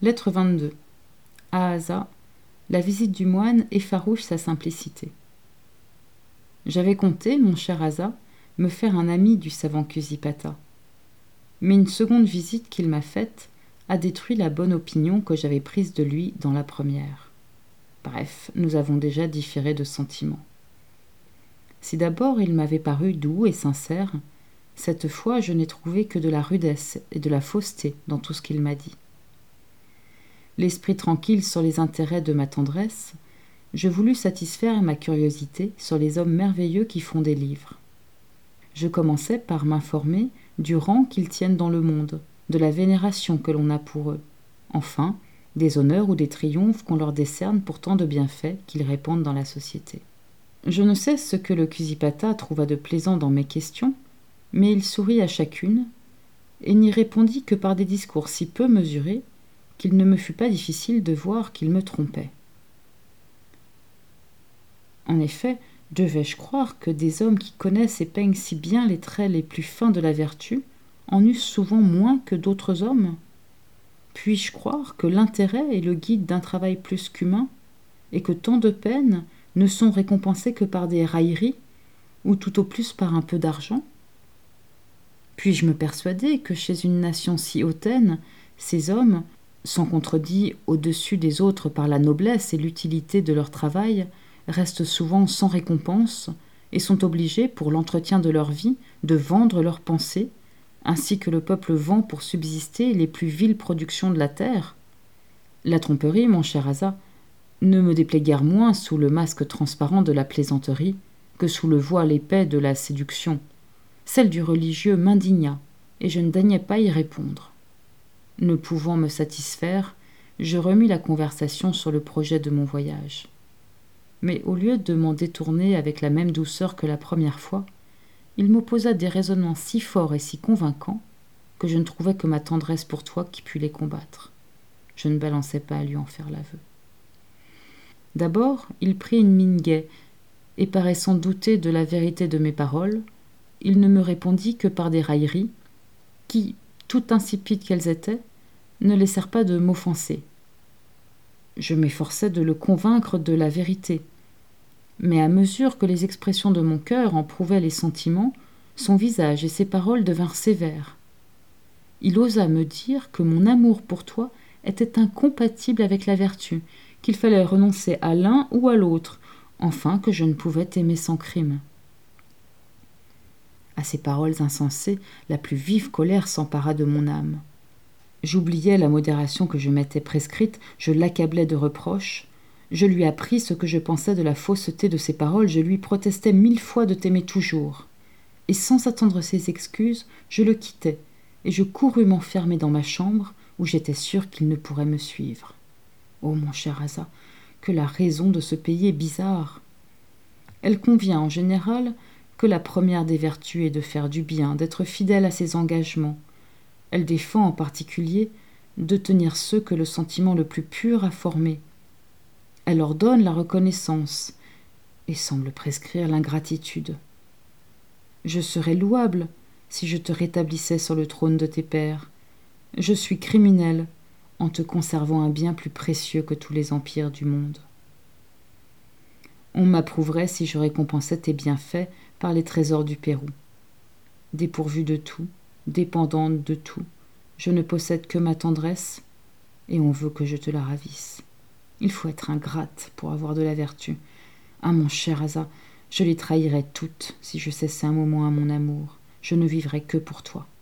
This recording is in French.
Lettre 22. À Asa, la visite du moine effarouche sa simplicité. J'avais compté, mon cher Asa, me faire un ami du savant Kusipata. Mais une seconde visite qu'il m'a faite a détruit la bonne opinion que j'avais prise de lui dans la première. Bref, nous avons déjà différé de sentiments. Si d'abord il m'avait paru doux et sincère, cette fois je n'ai trouvé que de la rudesse et de la fausseté dans tout ce qu'il m'a dit. L'esprit tranquille sur les intérêts de ma tendresse, je voulus satisfaire ma curiosité sur les hommes merveilleux qui font des livres. Je commençai par m'informer du rang qu'ils tiennent dans le monde, de la vénération que l'on a pour eux, enfin, des honneurs ou des triomphes qu'on leur décerne pour tant de bienfaits qu'ils répandent dans la société. Je ne sais ce que le Kusipata trouva de plaisant dans mes questions, mais il sourit à chacune, et n'y répondit que par des discours si peu mesurés qu'il ne me fut pas difficile de voir qu'il me trompait. En effet, devais-je croire que des hommes qui connaissent et peignent si bien les traits les plus fins de la vertu en eussent souvent moins que d'autres hommes? Puis-je croire que l'intérêt est le guide d'un travail plus qu'humain, et que tant de peines ne sont récompensées que par des railleries, ou tout au plus par un peu d'argent? Puis-je me persuader que chez une nation si hautaine, ces hommes, sans contredits au-dessus des autres par la noblesse et l'utilité de leur travail, restent souvent sans récompense et sont obligés, pour l'entretien de leur vie, de vendre leurs pensées, ainsi que le peuple vend pour subsister les plus viles productions de la terre? La tromperie, mon cher Asa, ne me déplaît guère moins sous le masque transparent de la plaisanterie que sous le voile épais de la séduction. Celle du religieux m'indigna, et je ne daignais pas y répondre. Ne pouvant me satisfaire, je remis la conversation sur le projet de mon voyage. Mais au lieu de m'en détourner avec la même douceur que la première fois, il m'opposa des raisonnements si forts et si convaincants que je ne trouvais que ma tendresse pour toi qui pût les combattre. Je ne balançais pas à lui en faire l'aveu. D'abord, il prit une mine gaie, et paraissant douter de la vérité de mes paroles, il ne me répondit que par des railleries qui, toutes insipides qu'elles étaient, ne laissèrent pas de m'offenser. Je m'efforçai de le convaincre de la vérité, mais à mesure que les expressions de mon cœur en prouvaient les sentiments, son visage et ses paroles devinrent sévères. Il osa me dire que mon amour pour toi était incompatible avec la vertu, qu'il fallait renoncer à l'un ou à l'autre, enfin que je ne pouvais t'aimer sans crime. À ces paroles insensées, la plus vive colère s'empara de mon âme. J'oubliais la modération que je m'étais prescrite, je l'accablais de reproches. Je lui appris ce que je pensais de la fausseté de ses paroles, je lui protestais 1000 fois de t'aimer toujours. Et sans attendre ses excuses, je le quittai, et je courus m'enfermer dans ma chambre, où j'étais sûre qu'il ne pourrait me suivre. Oh, mon cher Asa, que la raison de ce pays est bizarre. Elle convient en général que la première des vertus est de faire du bien, d'être fidèle à ses engagements. Elle défend en particulier de tenir ceux que le sentiment le plus pur a formés. Elle ordonne la reconnaissance et semble prescrire l'ingratitude. Je serais louable si je te rétablissais sur le trône de tes pères. Je suis criminel en te conservant un bien plus précieux que tous les empires du monde. On m'approuverait si je récompensais tes bienfaits par les trésors du Pérou. Dépourvue de tout, dépendante de tout, je ne possède que ma tendresse, et on veut que je te la ravisse. Il faut être ingrate pour avoir de la vertu. Ah, mon cher Asa, je les trahirais toutes si je cessais un moment à mon amour. Je ne vivrais que pour toi.